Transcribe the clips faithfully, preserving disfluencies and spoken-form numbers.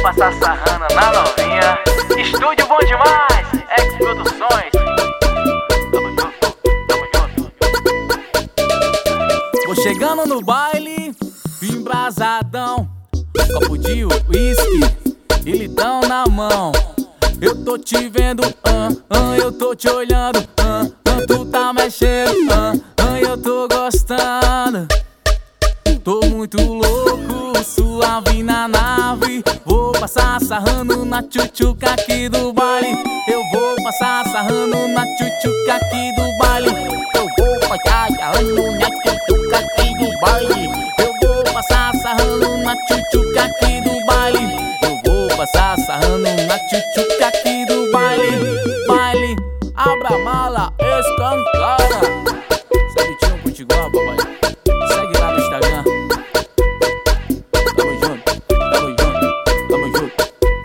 passar sarrana na novinha. Estúdio bom demais, X Produções. Tamo junto, tamo junto. Vou chegando no baile, embrasadão, copo de uísque e litão na mão. Eu tô te vendo, ah, ah, eu tô te olhando, ah, ah, tu tá mexendo, ah, ah, eu tô gostando. Tô muito louco, suave na nave. Vou passar sarrando na tchutchuca aqui do baile. Eu vou passar sarrando na tchutchuca aqui do baile. Eu vou passar sarrando na tchutchuca aqui do baile. Eu vou passar sarrando na tchutchuca aqui do baile. Eu vou passar sarrando na tchutchuca aqui do baile. Baile, abra a mala, escancara. Sabe tinha um potiguar, papai? Segue lá no Instagram. Tamo junto, tamo junto, tamo junto.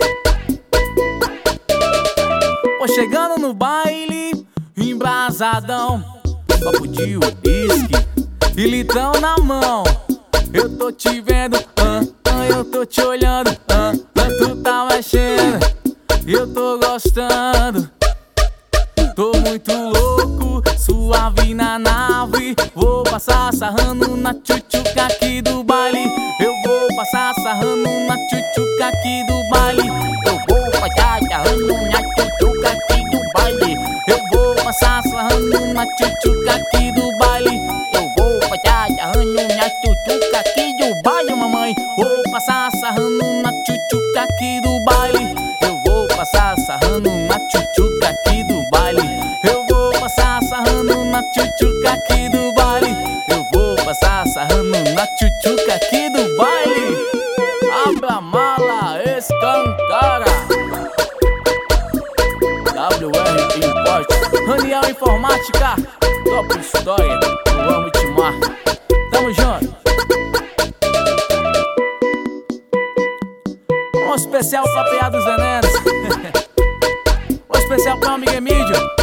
Vou chegando no baile, embrasadão, copo de uísque e litrão na mão. Eu tô te vendo, ah, ah, eu tô te olhando, ah, ah, tu tá mexendo, eu tô gostando. Tô muito louco, suave na nave. Vou passar sarrando na tchutchuca aqui do baile. Eu vou passar sarrando na tchutchuca aqui do baile. Eu vou passar sarrando na tchutchuca aqui do baile. Eu vou passar sarrando na tchutchuca aqui do baile. Eu vou passar sarrando na tchutchuca aqui do baile, mamãe. Vou passar sarrando na tchutchuca aqui do baile. Eu vou passar sarrando na tchutchuca aqui do baile. Eu vou passar sarrando na tchutchuca aqui do baile. Eu vou passar sarrando na tchutchuca aqui do baile. Abra a mala, escancara. W R Importes, Raniel Informática, top história, eu amo te mar. Tamo junto. Um especial pra P A dos Venenos. Um especial pra amiga Emílio.